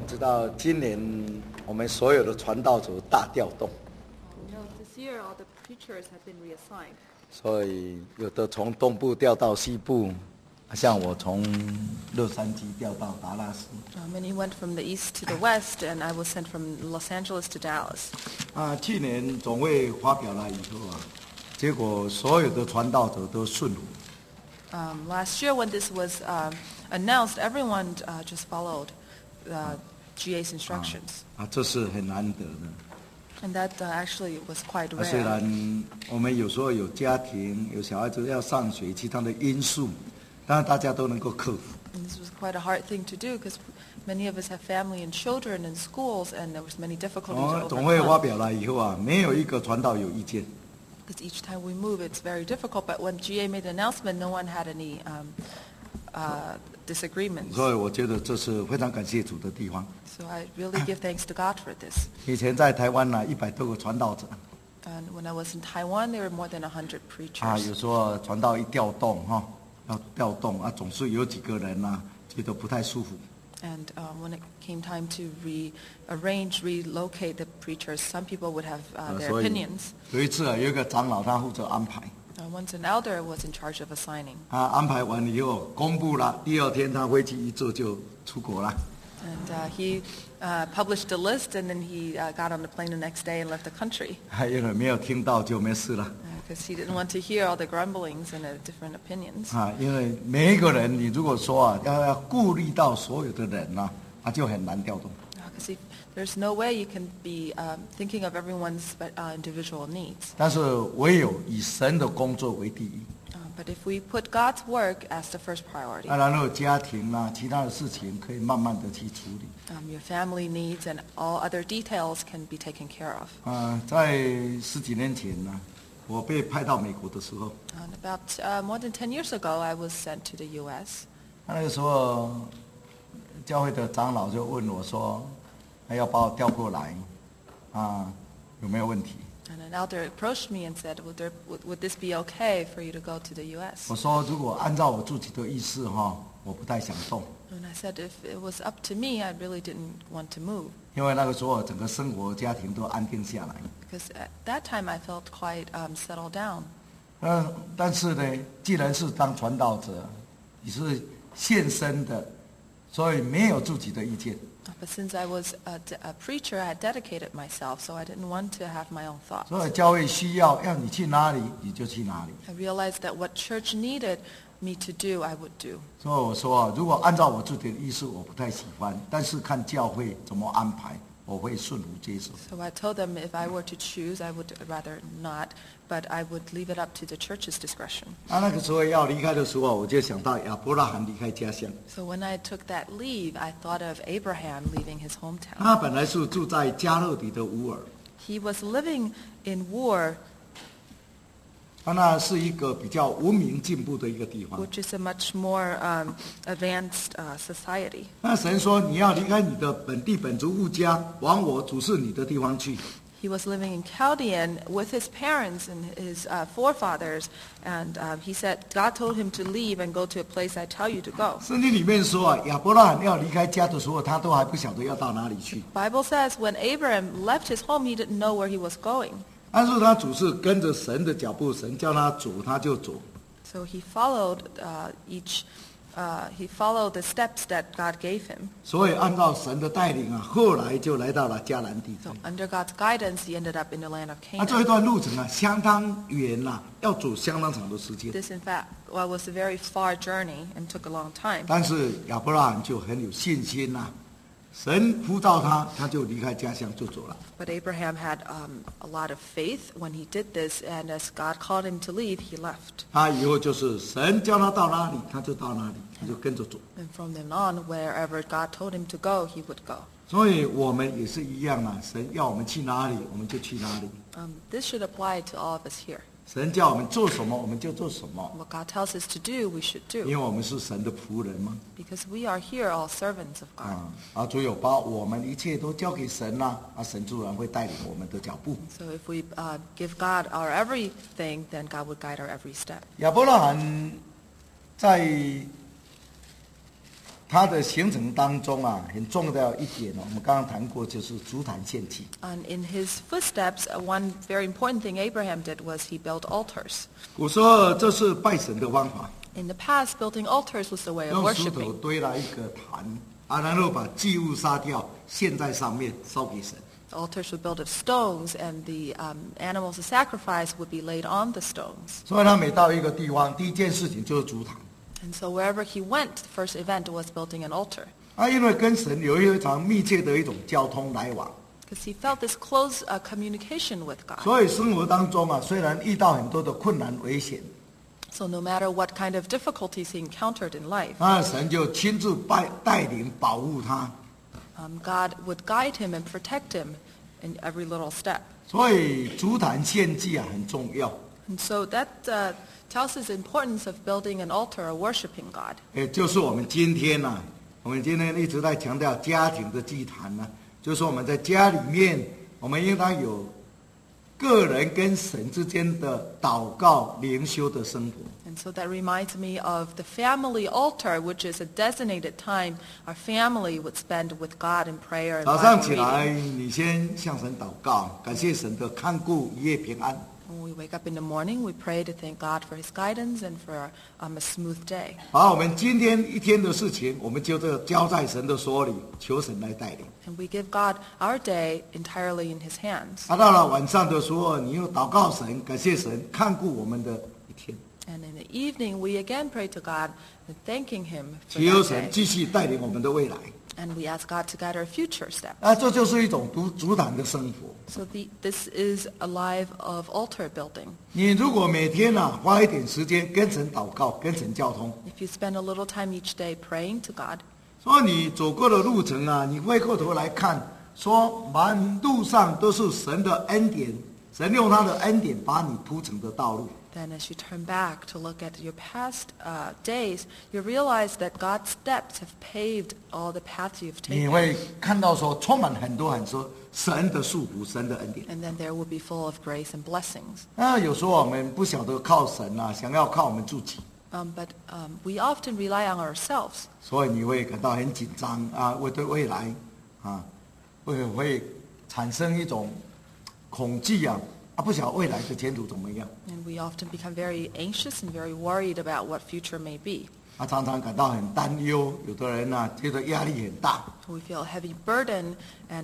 知道今年我们所有的传道者大调动， This year all the preachers have been reassigned. 所以有的从东部调到西部，像我从洛杉矶调到达拉斯。 Many went from the east to the west, and I was sent from Los Angeles to Dallas. 去年总会发表了以后结果所有的传道者都顺服。 Last year when this was announced, everyone just followed GA's instructions. 这是很难得的。 And that actually was quite 虽 rare. 然我们有时候有家庭、有小孩子要上学，其他的因素，当然大家都能够克服。 And this was quite a hard thing to do because many of us have family and children and schools, and there was many difficulties to 总会发 overcome. 表了以后没有一个传道有意见。 Because each time we move, it's very difficult. But when GA made the announcement, no one had any disagreements. 所以我觉得这是非常感谢主的地方。 So I really give thanks to God for this. 以前在台湾100多个传道者。 And when I was in Taiwan, there were more than 100 preachers. 有时候传道一调动要调动总是有几个人觉得不太舒服。 And when it came time to relocate the preachers, some people would have their 所以 opinions. 有一次有一个长老他负责安排。 Once an elder was in charge of assigning. 安排完以后公布了，第二天他飞机一坐就出国了。 And he published a list, and then he got on the plane the next day and left the country. 因为没有听到就没事了。 Because he didn't want to hear all the grumblings and the different opinions. 因为每一个人，你如果说要顾虑到所有的人就很难调动。 Because there's no way you can be thinking of everyone's individual needs. 但是唯有以神的工作为第一。 But if we put God's work as the first priority, 然后家庭其他的事情可以慢慢的去处理。 your family needs and all other details can be taken care of. 在10几年前我被派到美国的时候， And about more than 10 years ago, I was sent to the U.S. 那个时候教会的长老就问我说，要把我调过来有没有问题？ And an elder approached me and said, would this be okay for you to go to the U.S.? 我说如果按照我自己的意思我不太想动。 And I said if it was up to me, I really didn't want to move. 因为那个时候整个生活家庭都安定下来。 Because at that time I felt quite settled down. 但是呢，既然是当传道者，你是献身的，所以没有自己的意见。 But since I was a preacher, I had dedicated myself, so I didn't want to have my own thoughts. 所以教会需要你去哪里，你就去哪里。 I realized that what church needed me to do, I would do. 所以我说如果按照我自己的意思，我不太喜欢，但是看教会怎么安排，我会顺服接受。 So I told them if I were to choose, I would rather not, but I would leave it up to the church's discretion. 那个时候要离开的时候，我就想到亚伯拉罕离开家乡。 So when I took that leave, I thought of Abraham leaving his hometown. 他本来是住在加勒底的乌尔， He was living in Ur, 那是一个比较文明进步的一个地方。 which is a much more advanced society. 那神说你要离开你的本地本族物家，往我主事你的地方去。 He was living in Chaldean with his parents and his forefathers, and he said God told him to leave and go to a place I tell you to go. 圣经里面说亚伯拉罕要离开家的时候，他都还不晓得要到哪里去。 Bible says when Abraham left his home, he didn't know where he was going. 但是他主是跟着神的脚步，神叫他走他就走。 So he followed he followed the steps that God gave him. 所以按照神的带领后来就来到了迦南地。 So under God's guidance, he ended up in the land of 这一 Canaan. 段路程相当远要走相当长的时间。 This, in fact, was a very far journey and took a long time. 但是亚伯拉罕就很有信心神呼召他，他就离开家乡就走了。 But Abraham had a lot of faith when he did this, and as God called him to leave, he left. 他以后就是神叫他到哪里，他就到哪里，他就跟着走。 And from then on, wherever God told him to go, he would go. 所以我们也是一样神要我们去哪里，我们就去哪里。 This should apply to all of us here. 神叫我们做什么，我们就做什么。 What God tells us to do, we should 因 do. 为我们是神的仆人嘛。 Because we are here all servants of God. 主有把我们一切都交给神神自然会带领我们的脚步。 So if we give God our everything, then God would guide our every step. 亚伯拉罕在它的形成当中啊，很重要的一点我们刚刚谈过，就是足坛献祭。 And in his footsteps, one very important thing Abraham did was he built altars. 古时候这是拜神的方法， In the past, building altars was the way of 用石头 worshiping. 堆了一个坛然后把祭物杀掉，献在上面烧给神。 The altars were built of stones, and the animals of sacrifice would be laid on the stones. 所以他每到一个地方，第一件事情就是足坛。 And so wherever he went, the first event was building an altar. 因为跟神有一非常密切的一种交通来往， Because he felt this close communication with God. 所以生活当中啊，虽然遇到很多的困难危险， So no matter what kind of difficulties he encountered in life, 神就亲自带领保护他。 God would guide him and protect him in every little step. 所以足坛献祭啊很重要， And so that tells us the importance of building an altar or worshiping God. 也就是我们今天我们今天一直在强调家庭的祭坛就是我们在家里面，我们应当有个人跟神之间的祷告灵修的生活。 And so that reminds me of the family altar, which is a designated time our family would spend with God in prayer and 早上起 Bible 来， reading. 你先向神祷告，感谢神的看顾，一夜平安。 When we wake up in the morning, we pray to thank God for his guidance and for a smooth day. 好，我们今天一天的事情，我们就交在神的手里，求神来带领。 And we give God our day entirely in his hands. 到了晚上的时候，你又祷告神，感谢神看顾我们的一天， And in the evening, we again pray to God and thanking him for 求 that 神 day. 继续带领我们的未来。 And we ask God to guide our future steps. 这就是一种足坛的生活。 So this is a life of altar building. 你如果每天花一点时间跟神祷告，跟神交通， If you spend a little time each day praying to God, 所以你走过的路程你回过头来看，说满路上都是神的恩典，神用他的恩典把你铺成的道路。 then as you turn back to look at your past days, you realize that God's steps have paved all the paths you've 你 taken. 会看到说充满很多神的祝福，神的恩典。 And then there will be full of grace and blessings. 有时候我们不晓得靠神想要靠我们自己， But we often rely on ourselves. 所以你会感到很紧张会对未来会产生一种恐惧不晓得未来的前途怎么样 And we often become very anxious and very worried about what future may be. 常常感到很担忧，有的人觉得压力很大。 We feel a heavy burden and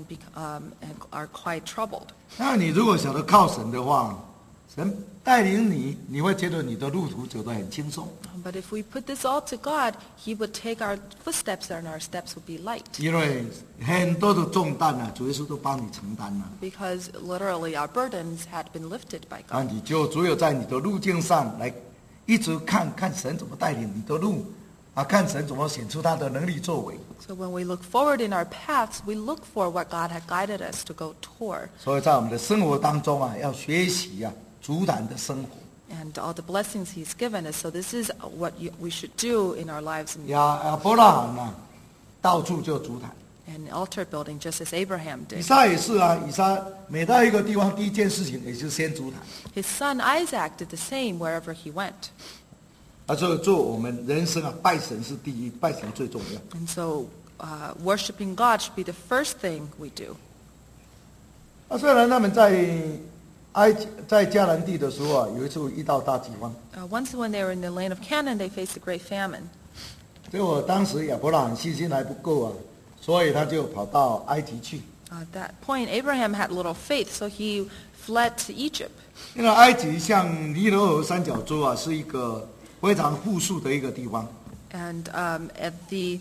are quite troubled. 你如果晓得靠神的话，神带领你，你会觉得你的路途走得很轻松， But if we put this all to God, he would take our footsteps and our steps would be light. 因为很多的重担主耶稣都帮你承担了。 Because literally our burdens had been lifted by 那 God. 你就只有在你的路径上来一直看神怎么带领你的路看神怎么显出他的能力作为。 So when we look forward in our paths, we look for what God had guided us to go toward. 所以在我们的生活当中要学习足坛的生活。 And all the blessings he's given us. So this is what we should do in our lives. 亚伯拉罕到处就足坛。 And altar building, just as Abraham 以 did. 撒也是以撒每到一个地方，第一件事情也是先足坛。 His son Isaac did the same wherever he went. 所以做我们人生拜神是第一，拜神最重要。 And so worshiping God should be the first thing we do. 虽然他们在迦南地的时候有一次遇到大饥荒， Once when they were in the land of Canaan, they faced a great famine. 结果当时亚伯拉罕信心还不够所以他就跑到埃及去。 At that point, Abraham had little faith, so he fled to Egypt. 因为埃及像尼罗河三角洲是一个非常富庶的一个地方。 And at the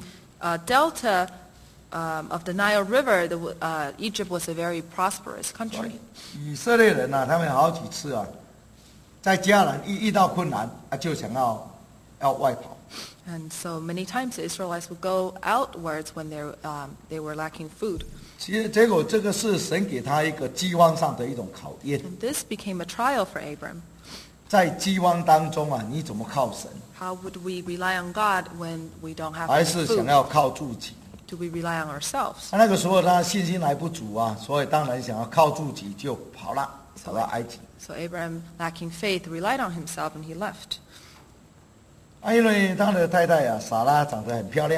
delta of the Nile River, Egypt was a very prosperous country. 以色列人他们好几次在迦南遇到困难就想要外跑。 And so many times the Israelites would go outwards when they were lacking food. 结果这个是神给他一个饥荒上的一种考验。 And this became a trial for Abram. 在饥荒当中你怎么靠神？ How would we rely on God when we don't have 还 any 是想 food? 要靠自己？ Do we rely on ourselves? 那个时候他信心还不足所以当然想要靠自己就跑到埃及。 So Abraham, lacking faith, relied on himself and he left. 因为他的太太撒拉长得很漂亮，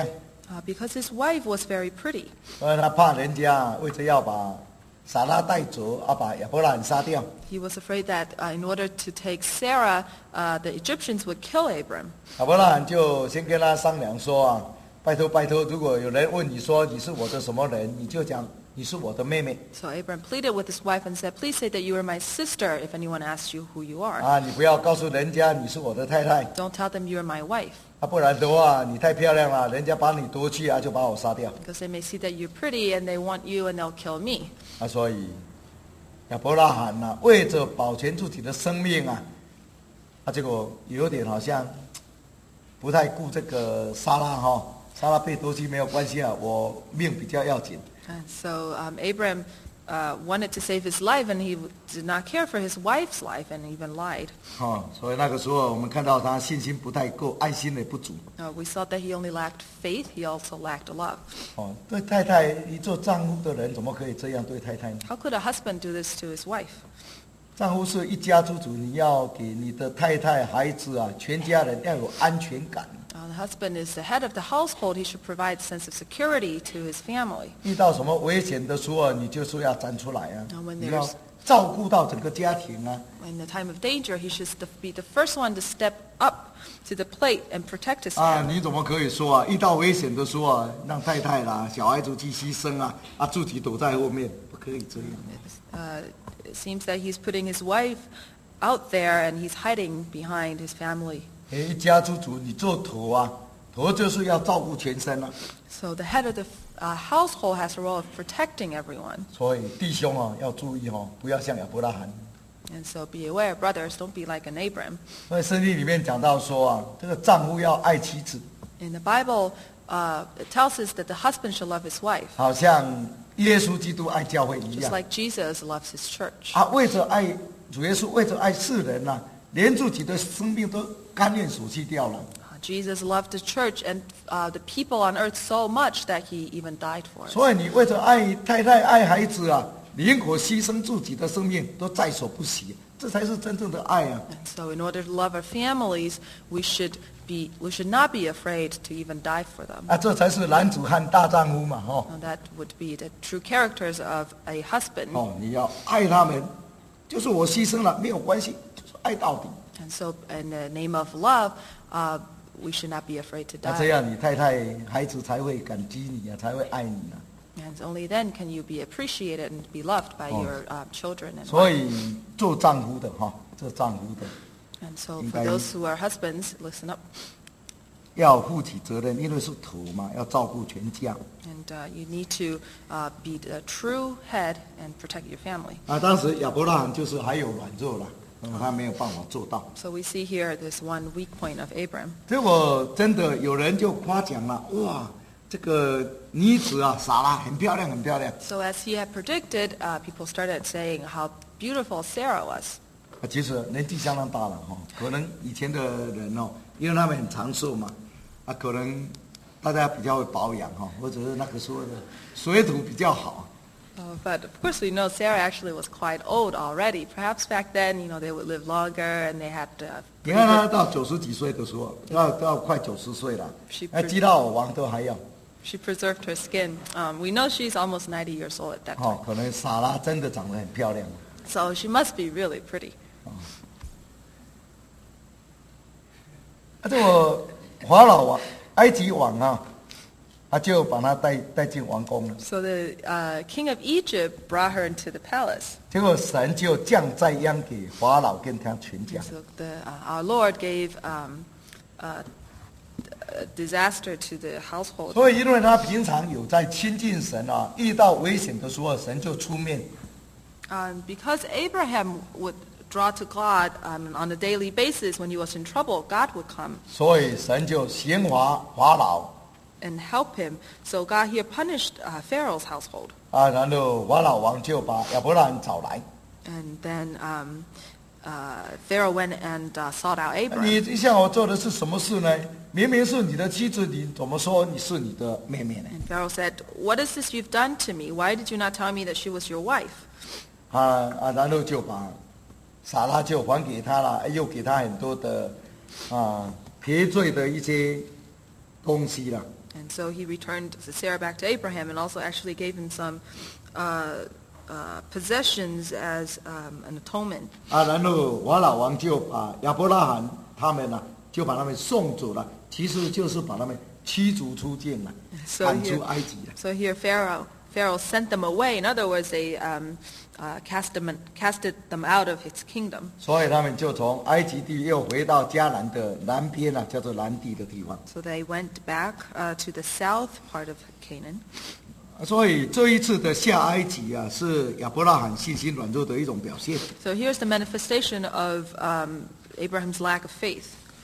because his wife was very pretty. 所以他怕人家为着要把撒拉带走，把亚伯拉罕杀掉。 He was afraid that in order to take Sarah, the Egyptians would kill Abram. 亚伯拉罕就先跟他商量说啊，拜托拜托，如果有人问你说你是我的什么人，你就讲你是我的妹妹。 So Abram pleaded with his wife and said, please say that you are my sister if anyone asks you who you are. 啊，你不要告诉人家你是我的太太， Don't tell them you are my wife, 不然的话你太漂亮了，人家把你夺去啊，就把我杀掉。 because they may see that you're pretty and they want you and they'll kill me. 所以亚伯拉罕呢，为着保全自己的生命啊，结果有点好像不太顾这个撒拉哈，撒拉被夺去没有关系啊，我命比较要紧。 And so Abram wanted to save his life, and he did not care for his wife's life, and even lied. 所以那个时候我们看到他信心不太够，爱心也不足。 We saw that he only lacked faith. He also lacked love. 对太太，一做丈夫的人怎么可以这样对太太呢？ How could a husband do this to his wife? 丈夫是一家之主，你要给你的太太、孩子啊，全家人要有安全感。 The husband is the head of the household. He should provide a sense of security to his family. 遇到什么危险的时候，你就是要站出来啊 when！ 你要照顾到整个家庭啊！ In the time of danger, he should be the first one to step up to the plate and protect his 啊， family. 你怎么可以说啊？遇到危险的时候啊，让太太啦、小孩子去牺牲啊，自己躲在后面，不可以这样。 It seems that he's putting his wife out there and he's hiding behind his family. 一家之主，你做头啊，头就是要照顾全身啊。 So the head of the household has a role of protecting everyone. 所以弟兄啊，要注意哦，不要像亚伯拉罕。 And so be aware, brothers, don't be like an Abram. 所以圣经里面讲到说啊，这个丈夫要爱妻子， In the Bible, it tells us that the husband should love his wife, 好像耶稣基督爱教会一 just 样。 like Jesus loves his church. 为着爱主耶稣，为着爱世人呐、连自己的生命都甘愿舍弃掉了。 Jesus loved the church and the people on earth so much that he even died for us. 所以你为着爱太太、爱孩子啊，宁可牺牲自己的生命，都在所不惜，这才是真正的爱啊！ And so in order to love our families, we should not be afraid to even die for them. 这才是男子汉大丈夫嘛！ And that would be the true characters of a husband. 你要爱他们，就是我牺牲了没有关系，就是爱到底。 And so in the name of love, we should not be afraid to 这 die. 样你太太、孩子才会感激你啊，才会爱你啊！ And only then can you be appreciated and be loved by your children and 所 wife. 以做丈夫的做丈夫的 And so for 应该 those who are husbands, listen up. 要负起责任，因为是头嘛，要照顾全家。 And you need to be the true head and protect your family. 当时亚伯拉罕就是还有软弱了，他没有办法做到。 So we see here this one weak point of Abram. 结果真的有人就夸奖了，哇，这个女子啊，撒拉很漂亮，很漂亮。 So as he had predicted, people started saying how beautiful Sarah was. 其实年纪相当大了可能以前的人因为他们很长寿嘛，可能大家比较会保养或者是那个时候的水土比较好。 But of course we know Sarah actually was quite old already. Perhaps back then, they would live longer and they had 你看他到90几岁的时候，到快90岁了，基拉尔王都还要。 She preserved her skin. We know she's almost 90 years old at that time. 可能撒拉真的长得很漂亮。 So she must be really pretty. 这个法老王、埃及王就把他带进王宫了。 So the king of Egypt brought her into the palace. 结果神就降灾殃给法老跟他全家。 So our Lord gave disaster to the household. 所以因为他平常有在亲近神遇到危险的时候，神就出面。 Because Abraham would draw to God on a daily basis when he was in trouble, God would come 所以神就刑罚法老。 and help him. So God here punished Pharaoh's household. 然后法老王就把亚伯拉罕找来。 And then Pharaoh went and sought out Abraham. 你向我做的是什么事呢？明明是你的妻子，你怎么说你是你的妹妹呢？ And Pharaoh said, "What is this you've done to me? Why did you not tell me that she was your wife?" 然后就把撒拉就还给他了，又给他很多的赔罪的一些东西了。 And so he returned Sarah back to Abraham and also actually gave him some possessions as an atonement. 然后法老王就把亚伯拉罕他们就把他们送走了，其实就是把他们驱逐出境了，赶出埃及了。 So here Pharaoh sent them away. In other words, they casted them out of his kingdom. 所以他们就从埃及地又回到迦南的南边叫做南地的地方。 So they went back to the south part of Canaan. 所以这一次的下埃及是亚伯拉罕信心软弱的一种表现。 So here's the manifestation of Abraham's lack of faith.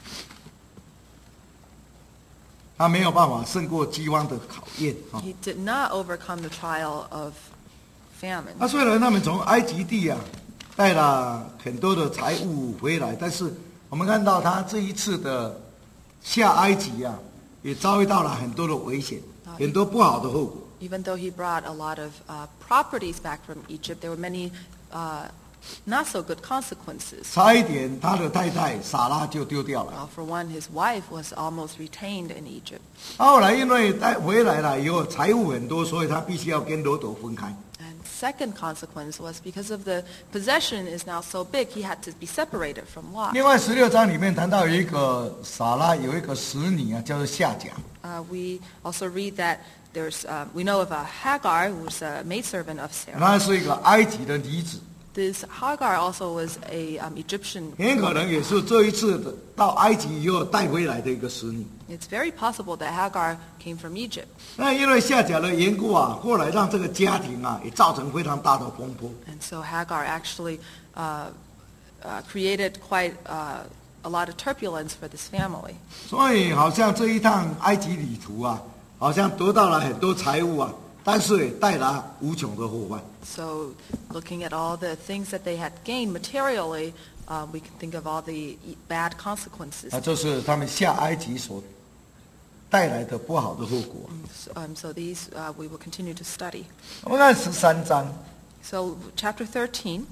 他没有办法胜过饥荒的考验。 He did not overcome the trial of famine. 虽然他们从埃及地带了很多的财物回来，但是我们看到他这一次的下埃及也遭遇到了很多的危险，很多不好的后果。 Even though he brought a lot of properties back from Egypt, there were many not so good consequences. 差一点他的太太撒拉就丢掉了。 For one, his wife was almost retained in Egypt. 后来因为回来了以后财物很多，所以他必须要跟罗德分开。 And second consequence was because of the possession is now so big, he had to be separated from Lot. 另外16章里面谈到有一个撒拉有一个使女叫做夏甲。 We also read that we know of a Hagar who was a maidservant of Sarah. 她是一个埃及的女子。 This Hagar also was a Egyptian. 很可能也是这一次到埃及以后带回来的一个使女。 It's very possible that Hagar came from Egypt. 那因为夏甲的缘故后来让这个家庭也造成非常大的风波。 And so Hagar actually created quite a lot of turbulence for this family. 所以好像这一趟埃及旅途好像得到了很多财物但是也带来无穷的后患。 So looking at all the things that they had gained materially, we can think of all the bad consequences. 就是他们下埃及所带来的不好的后果。 So these we will continue to study. 我们看13章。 So chapter 13.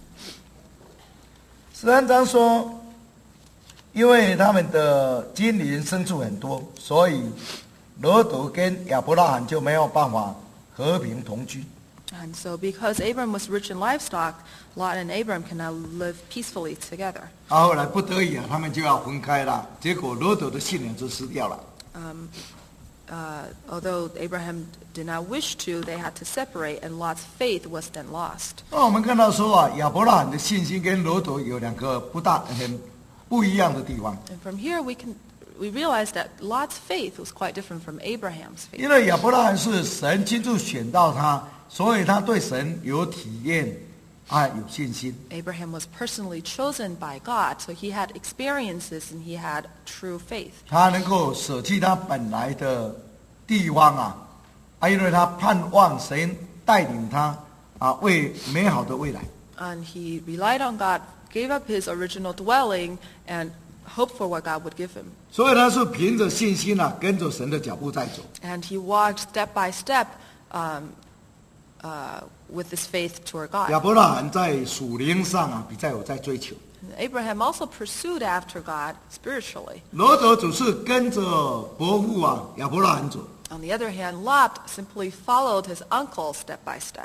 13章说，因为他们的金银牲畜很多，所以罗德跟亚伯拉罕就没有办法和平同居。 And so because Abram was rich in livestock, Lot and Abram cannot live peacefully together. 后来不得已他们就要分开了，结果罗德的信仰就失掉了。 Although Abraham did not wish to, they had to separate, and Lot's faith was then lost. 我们看到说亚伯拉罕的信心跟罗德有两个很不一样的地方。 And from here we realize that Lot's faith was quite different from Abraham's faith. 因为亚伯拉罕是神亲自选到他，所以他对神有体验有信心。 Abraham was personally chosen by God, so he had experiences and he had true faith. 他能够舍弃他本来的地方因为他盼望神带领他为美好的未来。 And he relied on God, gave up his original dwelling, and hoped for what God would give him. 所以他是凭着信心跟着神的脚步在走。 And he walked step by step with his faith toward God. 亚伯拉罕在属灵上比较有在追求。 Abraham also pursued after God spiritually. 罗德只是跟着伯父亚伯拉罕走。 On the other hand, Lot simply followed his uncle step by step.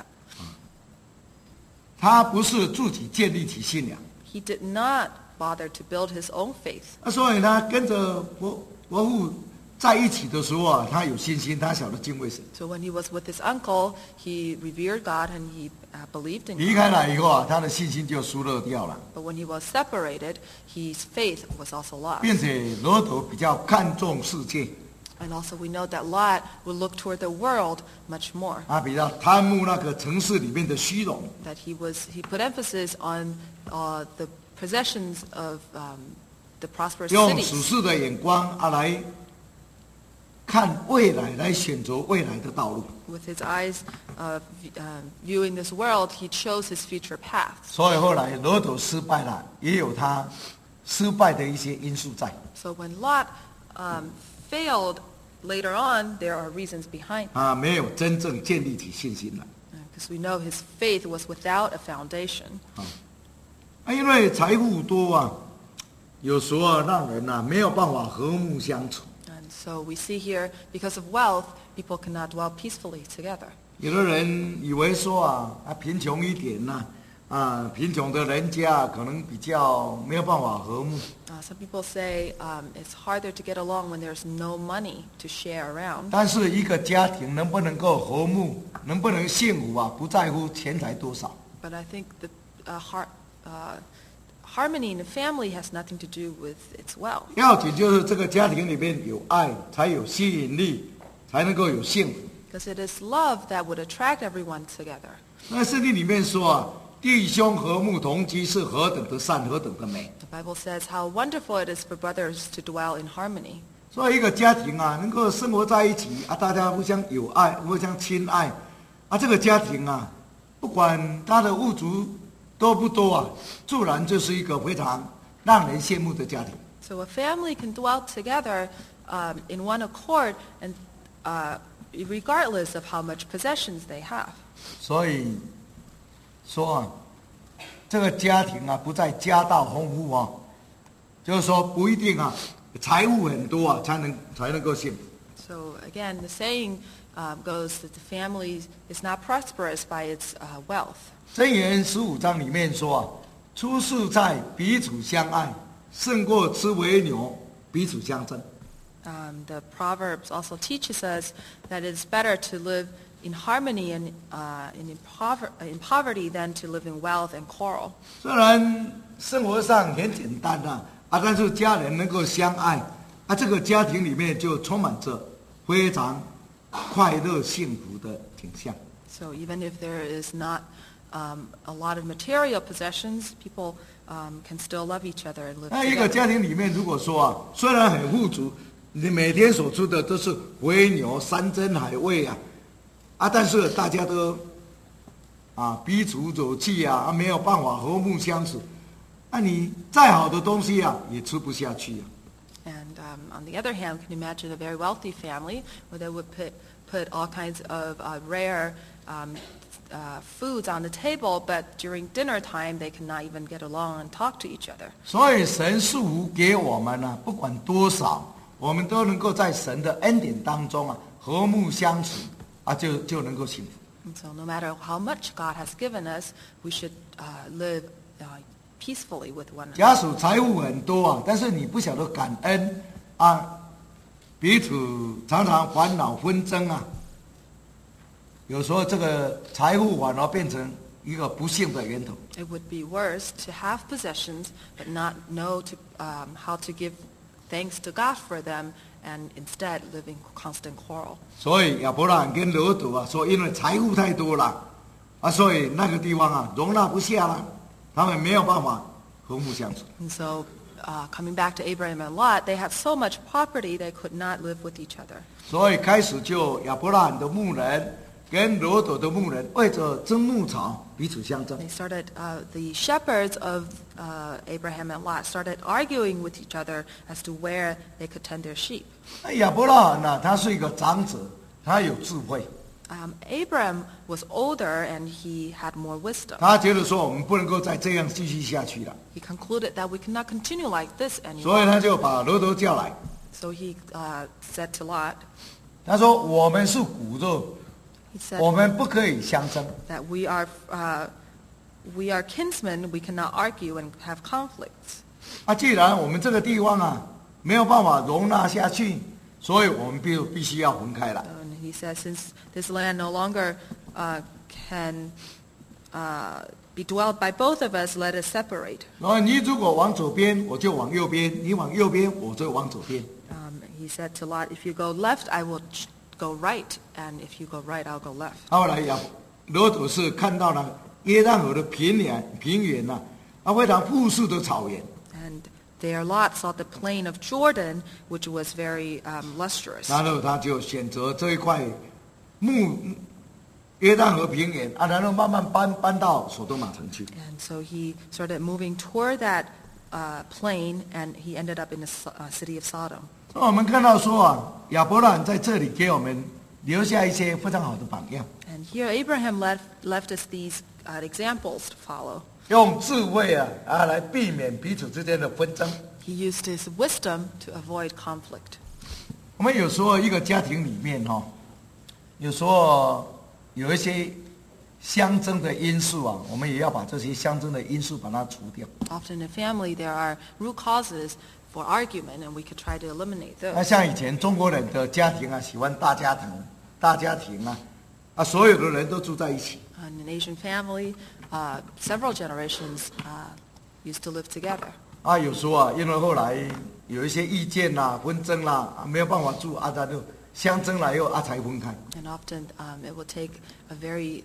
他不是自己建立起信仰。 He did not bother to build his own faith. 所以他跟着伯父在一起的时候他有信心，他晓得敬畏神。 So when he was with his uncle, he revered God and he believed in God. 离开了以后他的信心就疏漏掉了。 But when he was separated, his faith was also lost. 并且罗德比较看重世界。 And also we know that Lot would look toward the world much more. 他比较贪慕那个城市里面的虚荣。 That he put emphasis on the possessions of the prosperous 用 cities. 属世的眼光来看未来，来选择未来的道路。 With his eyes viewing this world, he chose his future path. 所以后来罗德失败了，也有他失败的一些因素在。 So when Lot failed later on, there are reasons behind. 没有真正建立起信心了。 Because we know his faith was without a foundation. 因为财富多有时候让人没有办法和睦相处。 And So we see here, because of wealth, people cannot dwell peacefully together. 有的人以为说贫穷一点贫穷的人家可能比较没有办法和睦。 Some people say it's harder to get along when there's no money to share around. 但是一个家庭能不能够和睦，能不能幸福不在乎钱财多少。 But I think the harmony in the family has nothing to do with its wealth. 要紧就是这个家庭里面有爱，才有吸引力，才能够有幸福。 Because it is love that would attract everyone together. 那圣经里面说弟兄和睦同居是何等的善，何等的美。 The Bible says how wonderful it is for brothers to dwell in harmony. 所以一个家庭能够生活在一起大家互相有爱，互相亲爱这个家庭不管他的物质多不多自然就是一个非常让人羡慕的家庭。 So a family can dwell together in one accord, and regardless of how much possessions they have. 所以说这个家庭不在家道丰富就是说不一定财物很多才能够幸福。 So again, the saying goes that the family is not prosperous by its wealth. 箴言15章里面说出世在彼此相爱，胜过吃为牛彼此相争。 The Proverbs also teaches us that it's better to live in harmony and in poverty than to live in wealth and quarrel. 虽然生活上很简单但是家人能够相爱这个家庭里面就充满着非常快乐幸福的景象。 So even if there is not a lot of material possessions, people can still love each other and live 那一个 together. 家庭里面如果说虽然很富足，你每天所吃的都是肥牛山珍海味但是大家都彼此惹气没有办法和睦相处你再好的东西也吃不下去 And on the other hand, we can imagine a very wealthy family where they would put all kinds of rare foods on the table, but during dinner time they cannot even get along and talk to each other. 所以神祝福给我们不管多少，我们都能够在神的恩典当中和睦相处就能够幸福。 And so no matter how much God has given us, we should live peacefully with one another. 假使财富很多但是你不晓得感恩彼此常常烦恼纷争有时候这个财富反而变成一个不幸的源头。 It would be worse to have possessions but not know how to give thanks to God for them, and instead live in constant quarrel. 所以亚伯拉罕跟罗德说，因为财富太多了所以那个地方容纳不下了，他们没有办法和睦相处。 And so coming back to Abraham and Lot, they had so much property they could not live with each other. 所以开始就亚伯拉罕的牧人跟罗德的牧人为着争牧场彼此相争。 They started, the shepherds of Abraham and Lot started arguing with each other as to where they could tend their sheep. 亚伯拉罕他是一个长者，他有智慧。 Abraham was older and he had more wisdom. 他觉得说我们不能够再这样继续下去了， He concluded that we cannot continue like this 所以 anymore. 他就把罗德叫来。 So he said to Lot, 他说：“我们是骨肉， he 我 said 们不可以相争。 that we are kinsmen, we cannot argue and have conflicts. 既然我们这个地方没有办法容纳下去，所以我们必须要分开了。” And he said, since this land no longer can be dwelled by both of us, let us separate. 然后你如果往左边，我就往右边；你往右边，我就往左边。 He said to Lot, if you go left, I will go right, and if you go right, I'll go left. 后来罗德是看到了约旦河的平原非常富庶的草原。 And there Lot saw the plain of Jordan, which was very lustrous. 然后他就选择这一块约旦河平原然后慢慢搬到所多玛城去。 And so he started moving toward that plain, and he ended up in the city of Sodom. 我们看到说亚伯拉罕在这里给我们留下一些非常好的榜样， And here Abraham left us these examples to follow. 用智慧来避免彼此之间的纷争。 He used his wisdom to avoid conflict. 我们有时候一个家庭里面有时候有一些相争的因素啊，我们也要把这些相争的因素把它除掉。 Often in a family there are root causes for argument, and we could try to eliminate 那 those. 像以前中国人的家庭啊，喜欢大家庭啊，所有的人都住在一起。 In an Asian family, several generations used to live together. 啊，有时候啊，因为后来有一些意见啦、纷争啦，没有办法住，啊，他就相争了以后啊才分开。 And often it will take a very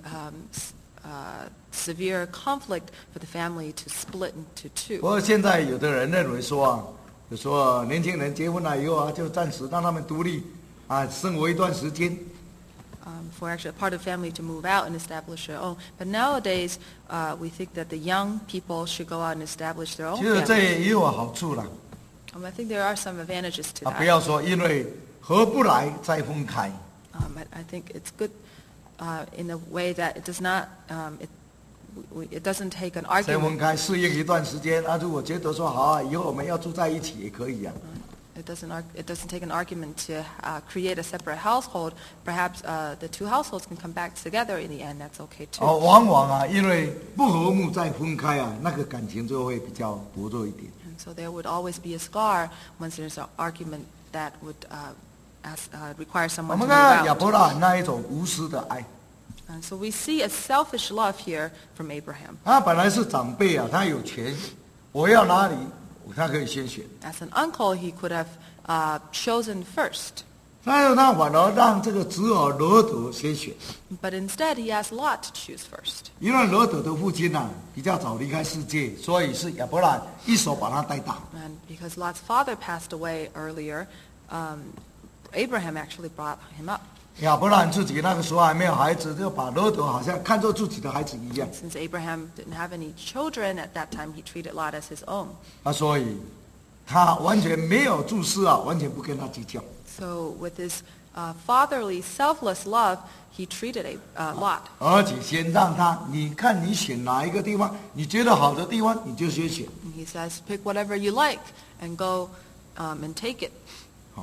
severe conflict for the family to split into 不 two. 过现在有的人认为说啊，有时候年轻人结婚了以后啊，就暂时让他们独立啊，生活一段时间。 For actually a part of the family to move out and establish their own. But nowadays, we think that the young people should go out and establish their own 其实这 families. 也有好处啦， I think there are some advantages to 啊，不 that. 要说因为合不来再分开。 I think it's good in a way that it does not, it doesn't take an 再分 argument. 开适应一段时间，啊，如果觉得说好啊，以后我们要住在一起也可以啊。 It doesn't take an argument to create a separate household. Perhaps the two households can come back together in the end. That's okay too. 哦，往往啊，因为不和睦再分开啊，那个感情就会比较薄弱一点。 And so there would always be a scar once there's an argument that would require 我 someone to 们 move 看亚 out. 伯拉罕那一种无私的爱， And so we see a selfish love here from Abraham. 他本来是长辈啊，他有权，我要哪里，他可以先选。 As an uncle, he could have chosen first. 他反而让这个侄儿罗德先选， But instead, he asked Lot to choose first. 因为罗德的父亲啊比较早离开世界，所以是亚伯拉罕一手把他带大。 And because Lot's father passed away earlier, Abraham actually brought him up. 亚伯拉罕自己那个时候还没有孩子，就把罗德好像看作自己的孩子一样 Since Abraham didn't have any children at that time, he treated Lot as his own. 啊，所以他完全没有注视啊，完全不跟他计较。 So with his fatherly, selfless love, he treated Lot. 而且先让他，你看你选哪一个地方，你觉得好的地方，你就先选。 And he says, pick whatever you like and go and take it. 好，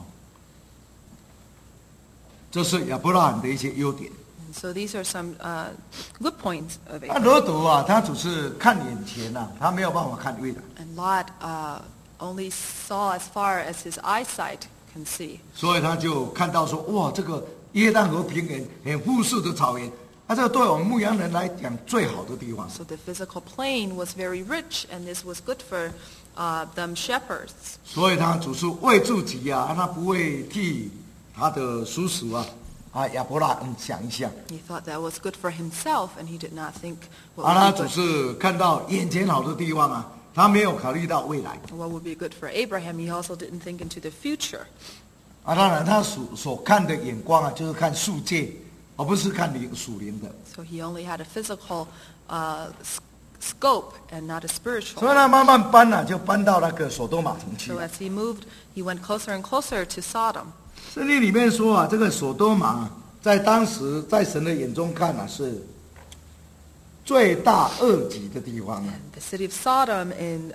这是亚伯拉罕的一些优点。 And so these are some good points of 那 Abraham. 罗德啊，他只是看眼前啊，他没有办法看未来， And Lot only saw as far as his eyesight can see. 所以他就看到说，哇，这个约旦河平原很富庶的草原，啊，这个对我们牧羊人来讲最好的地方。 So the physical plain was very rich, and this was good for them shepherds. 所以他只是为自己啊，他不会替他的叔叔啊亚伯拉罕想一下， He thought that was good for himself, and he did not think 啊，他 what 只 would, 是看到眼前好的地方啊，他没有考虑到未来。 what would be good for Abraham. He also didn't think into the future. 啊，当然他所看的眼光啊，就是看世界，而不是看属灵的。 So he only had a physical scope and not a 所 spiritual. 以他慢慢搬啊，就搬到那个所多玛城去 So。as he moved, he went closer and closer to Sodom. 圣经里面说啊，这个所多玛在当时在神的眼中看啊，是罪大恶极的地方啊。 The city of Sodom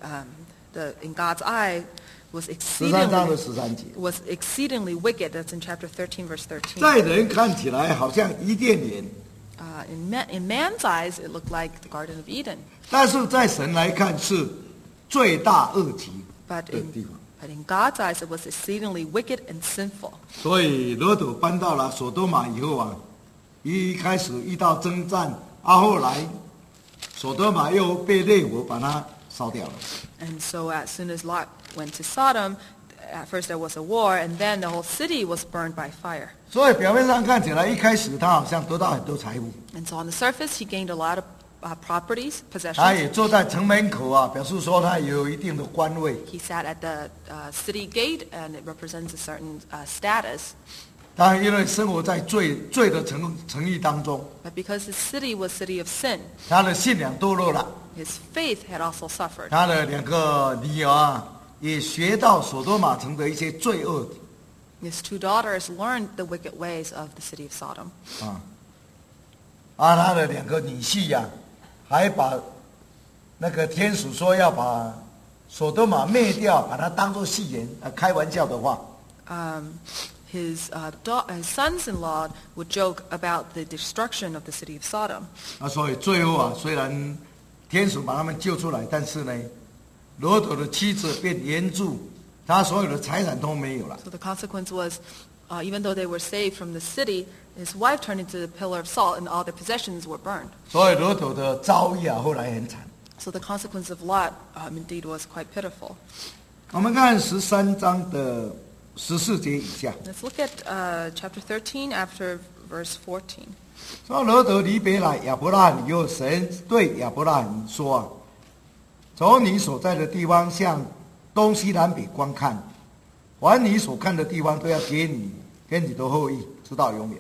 in God's eye was 13章的 exceedingly 13节， exceedingly wicked. That's in chapter 13, verse 13. 在人看起来好像伊甸园， In man's eyes, it looked like the Garden of Eden. 但是在神来看是罪大恶极 But 的地方。 but in God's eyes, it was exceedingly wicked and sinful. 所以罗德搬到了所多玛以后啊，一开始遇到征战，后来所多玛又被烈火把它烧掉了。 And so as soon as Lot went to Sodom, at first there was a war, and then the whole city was burned by fire. 所以表面上看起来，一开始他好像得到很多财物， And so on the surface, he gained a lot of properties, 他 possessions. 也坐在城门口啊，表示说他有一定的官位。 He sat at the city gate, and it represents a certain status. 当然，因为生活在罪的城邑当中， But because the city was city of sin, 他的信仰堕落了， his faith had also suffered. 他的2个女儿啊，也学到所多玛城的一些罪恶 His two daughters learned the wicked ways of the city of Sodom. 他的2个女婿呀、还把那个天使说要把所多玛灭掉，把它当作戏言，开玩笑的话。 his sons-in-law would joke about the destruction of the city of Sodom. 所以最后啊，虽然天使把他们救出来，但是呢，罗德的妻子变援助，他所有的财产都没有了。 So the consequence was, even though they were saved from the city, his wife turned into a pillar of salt, and all their possessions were burned. 所以罗德的遭遇啊，后来很惨。 So the consequence of Lot, indeed, was quite pitiful. 我们看13章的14节以下。 Let's look at chapter 13 after verse 14. 说罗德离别了亚伯拉罕以后，神对亚伯拉罕说啊，从你所在的地方向东西南北观看，凡你所看的地方都要给你跟你的后裔，直到永远。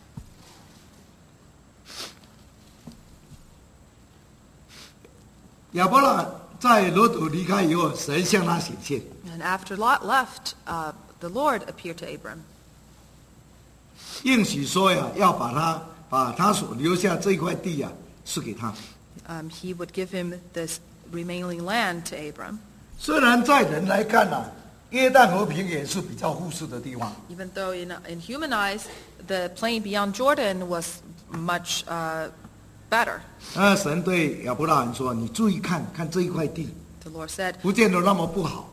亚伯拉罕在罗德离开以后，神向他显现。 And after Lot left, the Lord appeared to Abram. 应许说呀，要把他所留下这一块地啊，赐给他。 He would give him this remaining land to Abram. 虽然在人来看啊，约旦河平原是比较富庶的地方。 Even though in human eyes, the plain beyond Jordan was much better. 神对亚伯拉罕说：“你注意看这一块地， The Lord said, 不见得那么不好。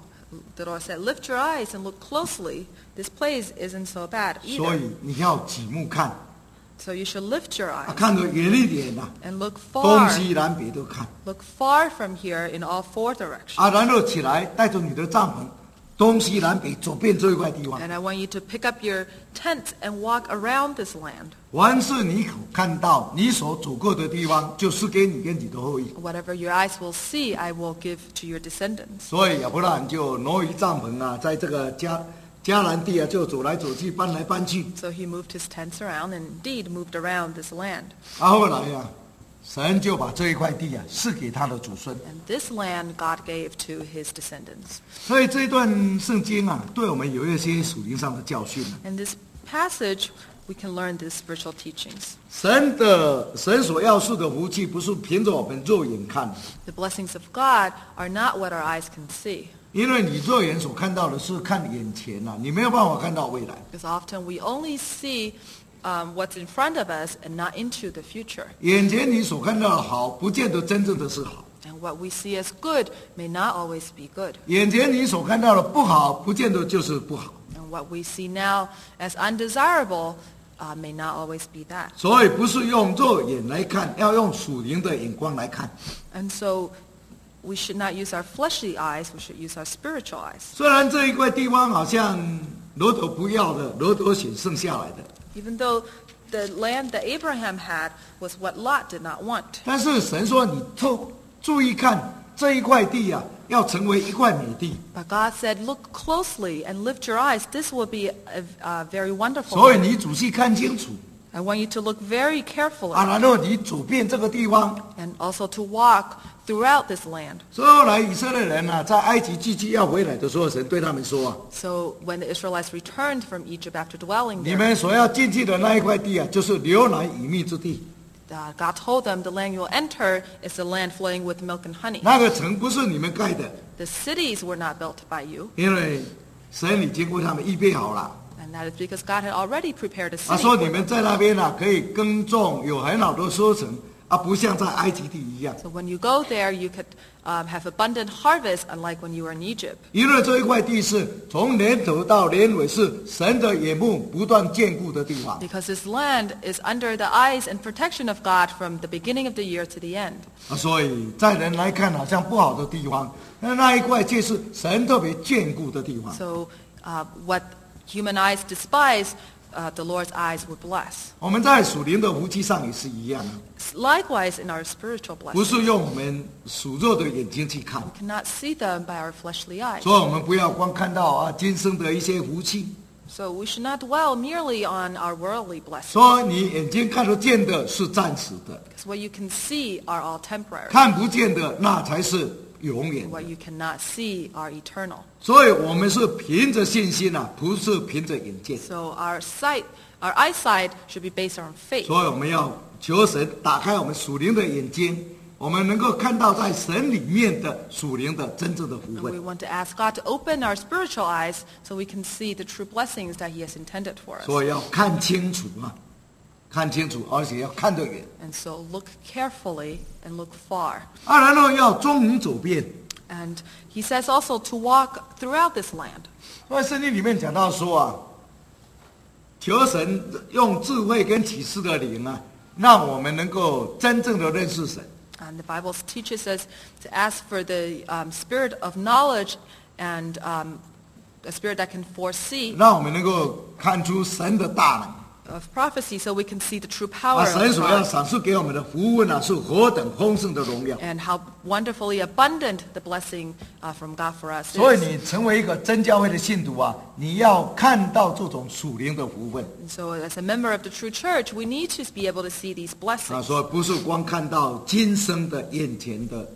lift your eyes and look closely. This place isn't so bad 所 either. 以你要举目看， So you should lift your eyes 看得远一点呐、 and look 东 far. 西南北都看。 Look far from here in all four directions. 然后起来，带着你的帐篷，东西南北走遍这一块地方。 And I want you to pick up your tent and walk around this land. 凡是你口看到你所走过的地方，就是给你跟你的后裔。 Whatever your eyes will see, I will give to your descendants. 所以亚伯拉罕就挪移帐篷啊，在这个迦南地啊，就走来走去，搬来搬去。 So he moved his tents around and indeed moved around this land. 后来呀、神就把这一块地啊赐给他的祖孙。 And this land God gave to his descendants. 所以这一段圣经啊，对我们有一些属灵上的教训啊。 In this passage, we can learn these spiritual teachings. 神所要赐的福气，不是凭着我们肉眼看的， The blessings of God are not what our eyes can see. 因为你肉眼所看到的是看眼前啊，你没有办法看到未来。 Because often we only see what's in front of us and not into the future. 眼前你所看到的好，不见得真正的是好； And what we see as good may not always be good. 眼前你所看到的不好，不见得就是不好。 And what we see now as undesirable may not always be that. 所以不是用肉眼来看，要用属灵的眼光来看。 And so we should not use our fleshly eyes, we should use our spiritual eyes. 虽然这一块地方好像罗德不要的，罗德选剩下来的， Even though the land that Abraham had was what Lot did not want. 但是神说你注意看这一块地啊，要成为一块美地。 But God said, look closely and lift your eyes. This will be a very wonderful 所以 land. 你仔细看清楚 I want you to look very carefully 然后你走遍这个地方。 and also to walk throughout this land. 所以后来以色列人啊，在埃及寄居要回来的时候，神对他们说啊， So when the Israelites returned from Egypt after dwelling 你 there, 们所要进去的那一块地啊，就是流奶与蜜之地。 God told them the land you will enter is the land flowing with milk and honey. 那个城不是你们盖的， The cities were not built by you, 因为神已经为他们预备好了。 and that is because God had already prepared a 他 city 说 for 你们 them. 在那边啊，可以耕种，有很好的收成不像在埃及地一样。 So when you go there, you could have abundant harvest, unlike when you were in Egypt. 因为这一块地是从年头到年尾是神的眼目不断眷顾的地方。 Because this land is under the eyes and protection of God from the beginning of the year to the end. 所以在人来看好像不好的地方，那一块却是神特别眷顾的地方。 So what human eyes despise, the Lord's eyes would bless. 我们在属灵的福气上也是一样啊， Likewise, in our spiritual 不 blessings, 是用我们属肉的眼睛去看， we cannot see them by our fleshly eyes. 所以我们不要光看到今生的一些福气。 So we should not dwell merely on our worldly blessings. 说你眼睛看得见的是暂时的， Because what you can see are all temporary. 看不见的那才是永远的。 What you cannot see are eternal. 所以我们是凭着信心不是凭着眼见。 So our eyesight should be based on faith. 所以我们要求神打开我们属灵的眼睛， 我们能够看到在神里面的属灵的真正的福 And we 分。 want to ask God to open our spiritual eyes so we can see the true blessings that He has intended for us. 所以要看清楚啊，看清楚，而且要看得远 And so look carefully and look far. 啊，然后要纵横走遍。 And He says also to walk throughout this land. 所以圣经里面讲到说啊，求神用智慧跟启示的灵啊，让我们能够真正的认识神。 And the Bible teaches us to ask for the spirit of knowledge and a spirit that can foresee 让我们能够看出神的大能。 of prophecy so we can see the true power 啊， of 神所要 God 赏赐给我们的福分啊，是何等丰盛的荣耀。 and how wonderfully abundant the blessing from God for us 所以 is. 你成为一个真教会的信徒啊，你要看到这种属灵的福分 And so as a member of the true church, we need to be able to see these 啊， blessings 所以不是光看到今生的眼前的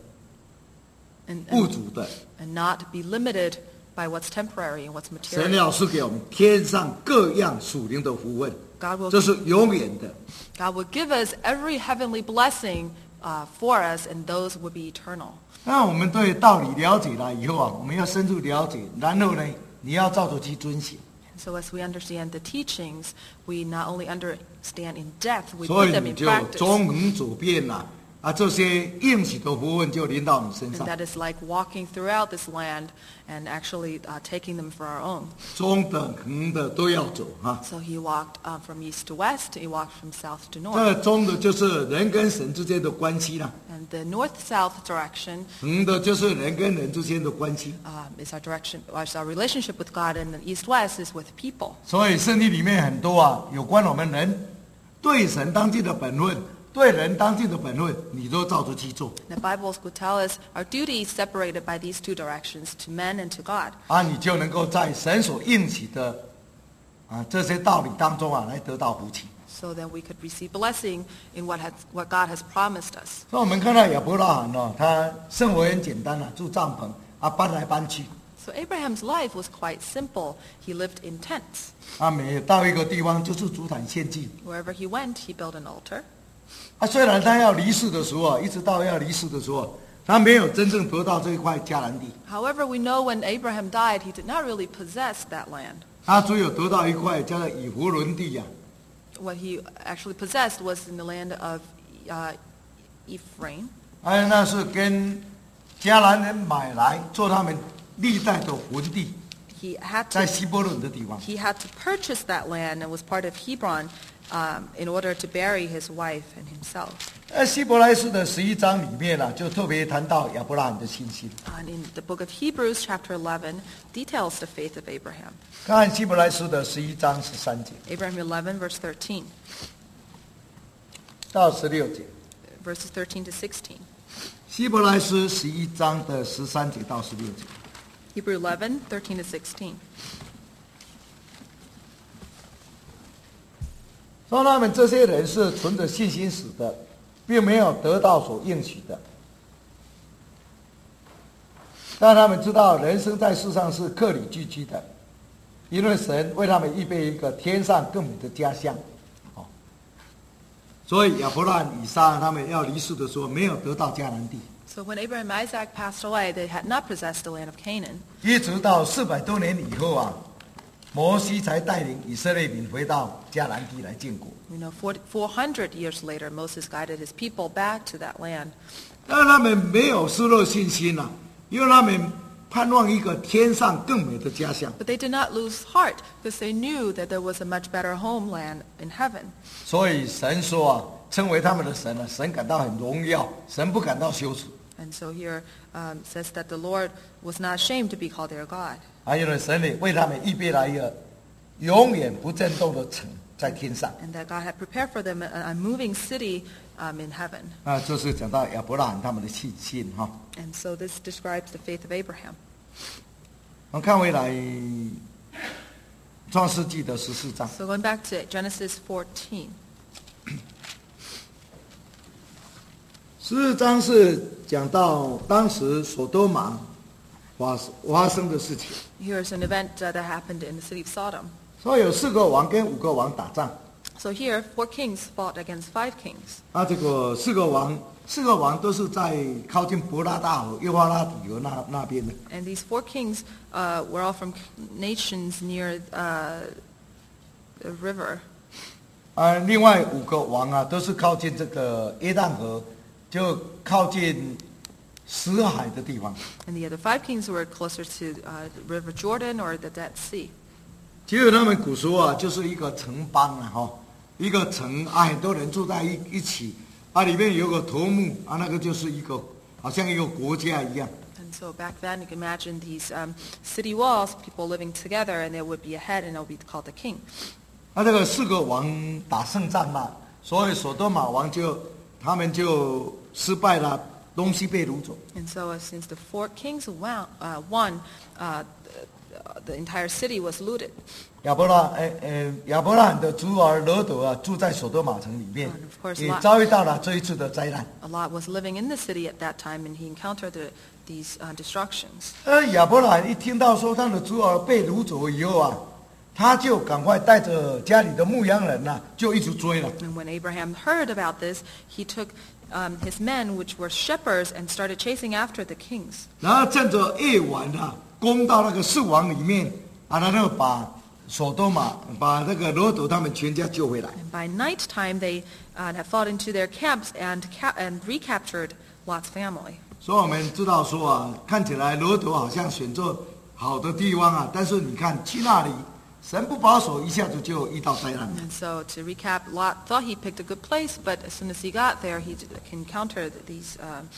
and, 物 and, 主的， and not be limited by what's temporary and what's 神 material. 要赐给我们天上各样属灵的福分， God will, 这是永远的。 God will give us every heavenly blessing for us, and those will be eternal. 那我们对道理了解了以后啊，我们要深入了解，然后呢，你要照着去遵行。 So as we understand the teachings, we not only understand in depth, we 所 put 以 them 你 in 就 practice. 纵横走遍了啊，这些应许的福分就临到你身 And 上， that is like walking throughout this land and actually taking them for our own. 中的横的都要走啊。 So he walked from east to west, he walked from south to 这 north. 中的就是人跟神之间的关系啦， And the north-south direction 横的就是人跟人之间的关系。 is our direction, is our relationship with God, and the east-west is with people. 所以圣经里面很多啊，有关我们人对神当尽的本分，对人当尽的本分，你都照着去做 The Bible would tell us our duty is separated by these two directions, to men and to God. 啊，你就能够在神所应许的啊这些道理当中啊，来得到福气。 So that we could receive blessing in what God has promised us. 所以我们看到亚伯拉罕哦，他生活很简单啊，住帐篷啊，搬来搬去 So Abraham's life was quite simple. He lived in tents. 啊，每到一个地方就是祖坛献祭 Wherever he went, he built an altar. 啊。虽然他要离世的时候啊，一直到要离世的时候，他没有真正得到这一块迦南地， However, we know when Abraham died, he did not really possess that land. 他只有得到一块叫做以弗伦地呀、 What he actually possessed was in the land of Ephraim. 啊，那是跟迦南人买来做他们历代的坟地， He had 在 to 希伯伦的地方。 he had to purchase that land and was part of Hebron in order to bury his wife and himself. 希伯来书的11章里面啊，就特别谈到亚伯拉罕的信心。 And in the book of Hebrews, chapter 11, details the faith of Abraham. 看希伯来书的11章13节 Abraham 11, verse 13, 到16节， verses 13 to 16. 希伯来书11章的13节到16节。 Hebrew 11, 13 to 16. 说他们这些人是存着信心死的，并没有得到所应许的。但他们知道人生在世上是客旅寄居的，因为神为他们预备一个天上更美的家乡。哦，所以亚伯拉罕、以撒他们要离世的时候，没有得到迦南地， So when Abraham and Isaac passed away, they had not possessed the land of Canaan. 一直到400多年以后啊，摩西才带领以色列民回到迦南地来建国。 You know, 400 years later, Moses guided his people back to that land. 但他们没有失落信心啊，因为他们盼望一个天上更美的家乡。 But they did not lose heart because they knew that there was a much better homeland in heaven. 所以神说啊，称为他们的神啊，神感到很荣耀，神不感到羞耻 And so here says that the Lord was not ashamed to be called their God. 啊，因为神也为他们预备了一个永远不震动的城在天上 And that God had prepared for them a moving city in heaven. 啊。这是讲到亚伯拉罕他们的信心哈。 And so this describes the faith of Abraham. 我们看回来创世纪的14章， So going back to Genesis 14. 14章是讲到当时所多玛发生的事情。 Here's an event that happened in the city of Sodom. 说有4个王跟5个王打仗， So here, 4 kings fought against 5 kings. 这个四个王都是在靠近伯拉大河、幼发拉底河那边的。 And these 4 kings were all from nations near the river. 另外5个王都是靠近这个约旦河，就靠近死海的地方。 And the other 5 kings were closer to River Jordan or the Dead Sea. 其实他们古时候就是一个城邦一个城很多人住在一起里面有个头目那个就是一个好像一个国家一样。 And so back then, you can imagine these city walls, people living together, and there would be a head, and it would be called the king. 这个4个王打胜仗嘛，所以所多玛王他们就失败了，东西被掳走。 And so since the 4 kings won, the entire city was looted. 亚伯拉罕的祖儿罗德住在所多玛城里面， And of course, 也遭遇到了这一次的灾难。 Lot was living in the city at that time, and he encountered these destructions. 亚伯拉罕一听到说他的祖儿被掳走以后他就赶快带着家里的牧羊人就一直追了。 And when Abraham heard about this, he took his men, which were shepherds, and started chasing after the kings. 然后趁着夜晚攻到那个四王里面然后把所多玛把那个罗德他们全家救回来。 And by nighttime, they had fought into their camps and recaptured Lot's family. 所以我们知道说看起来罗德好像选择好的地方但是你看去那里神不保守，一下子就遇到灾难。 And so to recap, Lot thought he picked a good place, but as soon as he got there, he encountered these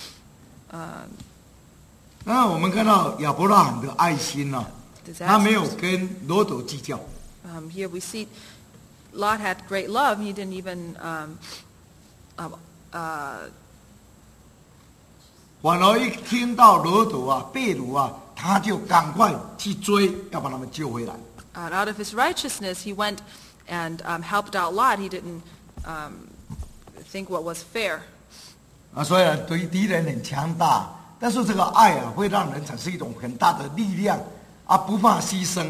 那我们看到亚伯拉罕的爱心他没有 disasters. 跟罗德计较。 Here we see Lot had great love. He didn't even 反而一听到罗德被掳他就赶快去追，要把他们救回来。 out of his righteousness, he went and helped out Lot. He didn't think what was fair. 虽然对敌人很强大，但是这个爱会让人产生一种很大的力量不怕牺牲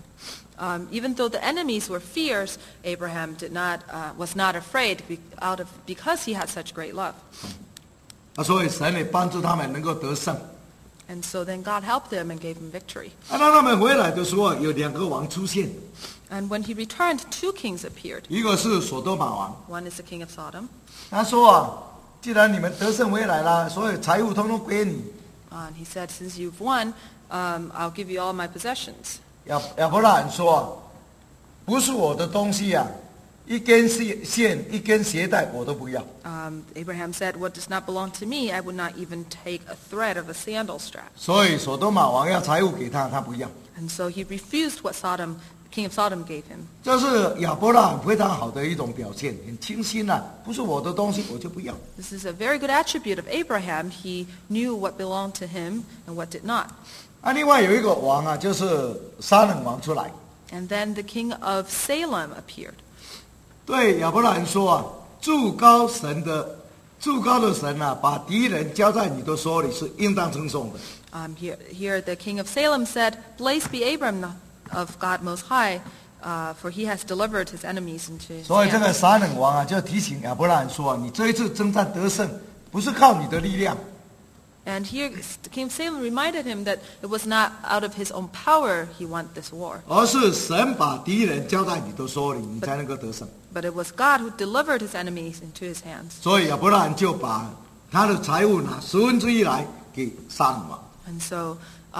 Even though the enemies were fierce, Abraham was not afraid because he had such great love. 所以神也帮助他们能够得胜。 And so then God helped them and gave him victory. 当他们回来的时候，有2个王出现， And when he returned, 2 kings appeared. 一个是所多玛王， One is the king of Sodom. 他说既然你们得胜回来了，所有财物通通归你。 And he said, since you've won, I'll give you all my possessions. 亚伯拉罕说不是我的东西一根线一根鞋带我都不要。 Abraham said, what does not belong to me, I would not even take a thread of a sandal strap. 所以所多玛王要财物给他，他不要。 And so he refused what the king of Sodom gave him. 这是亚伯拉罕非常好的一种表现，很清新不是我的东西我就不要。 This is a very good attribute of Abraham. He knew what belonged to him and what did not. 另外有一个王就是撒冷王出来， And then the king of Salem appeared. 对亚伯拉罕说至高的神把敌人交在你的手里是应当称颂的。 Here the king of Salem said, Blessed be Abram of God Most High, for he has delivered his enemies into his 所以这个 hands. 撒冷王就提醒亚伯拉罕说，你这一次征战得胜不是靠你的力量， And here the king of Salem reminded him that it was not out of his own power he won this war, 而是神把敌人交在你的手里，你才能够得胜。 but it was God who delivered his enemies into his hands. 所以亚伯拉罕就把他的财物拿1/10来给撒冷王。 And so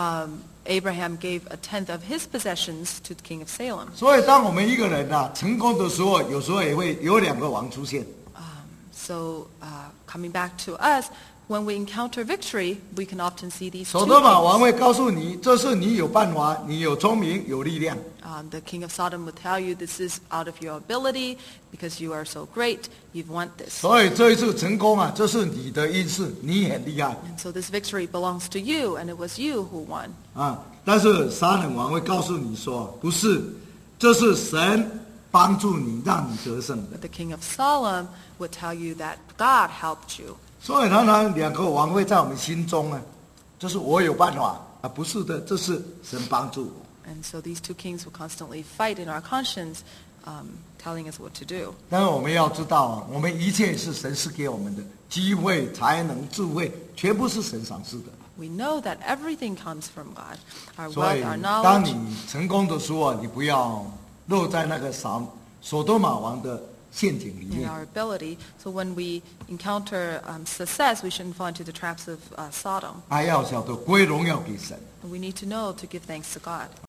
Abraham gave a tenth of his possessions to the king of Salem. 所以当我们一个人成功的时候，有时候也会有2个王出现。 So coming back to us, when we encounter victory, we can often see these 所 two 多玛王 kings. 会告诉你，这是你有办法，你有聪明，有力量。 The king of Sodom would tell you this is out of your ability because you are so great, you've won this. 所以这一次成功这是你的因事，你很厉害 And so this victory belongs to you, and it was you who won. 但是撒冷王会告诉你说，不是，这是神帮助你，让你得胜的。 But the king of Salem would tell you that God helped you. 所以常常2个王会在我们心中就是我有办法不是的，这是神帮助我。 And so these 2 kings will constantly fight in our conscience. telling us what to do. 但是我们要知道啊，我们一切是神赐给我们的机会、才能、智慧，全部是神赏赐的。 We know that everything comes from God. Our 所 wealth, 以 our 当 knowledge, 你成功的时候啊，你不要落在那个所多玛王的陷阱里 and 面。 our ability. So when we encounter success, we shouldn't fall into the traps of Sodom. 还要晓得归荣耀给神。 And we need to know to give thanks to God.